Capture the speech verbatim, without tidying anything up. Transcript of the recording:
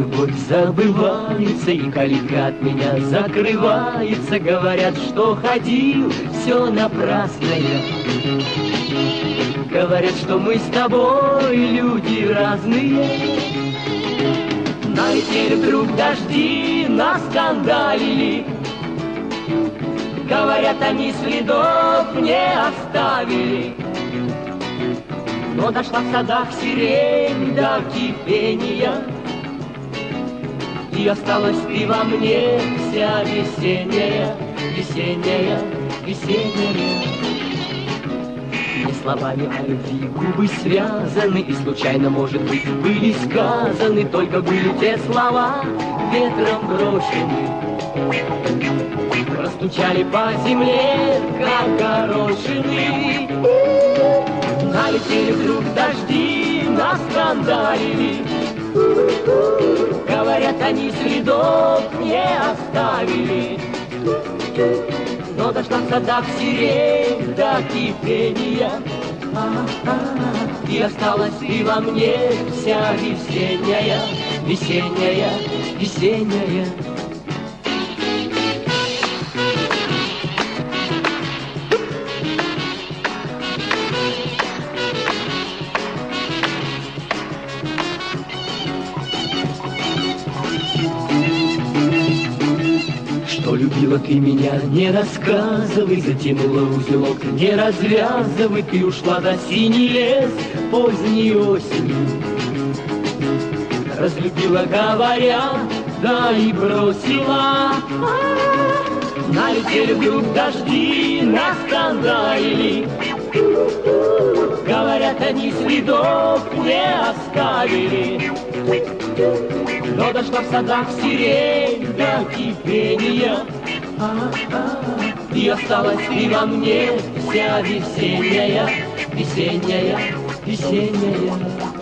любовь забывается, и калитка от меня закрывается. Говорят, что ходил, все напрасное. Говорят, что мы с тобой люди разные. Налетели вдруг дожди, наскандалили. Говорят, они следов не оставили. Но дошла в садах сирень до кипения, и осталась ты во мне вся весенняя, весенняя, весенняя. Не словами о любви губы связаны, и случайно, может быть, были сказаны, только были те слова ветром брошены. Простучали по земле, как горошины. Налетели вдруг дожди, наскандалили. Говорят, они следов не оставили. Но дошла в садах сирень до кипения, и осталась ты во мне вся весенняя, весенняя, весенняя. Что любила ты меня, не рассказывай, затянула узелок, не развязывай. Ты ушла за синий лес поздней осенью. Разлюбила, говоря, да и бросила. Налетели вдруг дожди, наскандалили. Говорят, они следов не оставили. Но дошла в садах сирень до кипения, и осталась ты во мне вся весенняя, весенняя, весенняя.